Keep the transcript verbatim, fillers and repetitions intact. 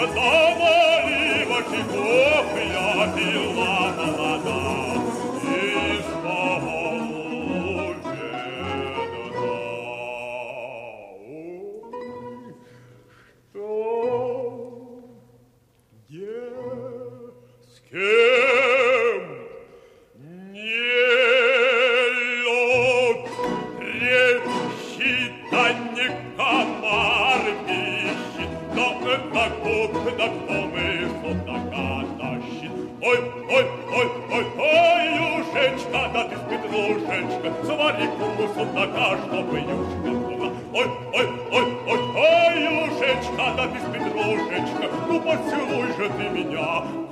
за наливочков я пила молода, и снова беда. Ой, что, где, с кем не лед, трещит, не комар пищит, но это куда кто мы судака тащит. Ой, ой, ой, ой, ой, юшечка, да ты спит, лужечка, свари куму судака, чтобы юшка была. Ой, ой, ой, ой, ой, юшечка, да ты спит, лужечка, ну поцелуй же ты меня,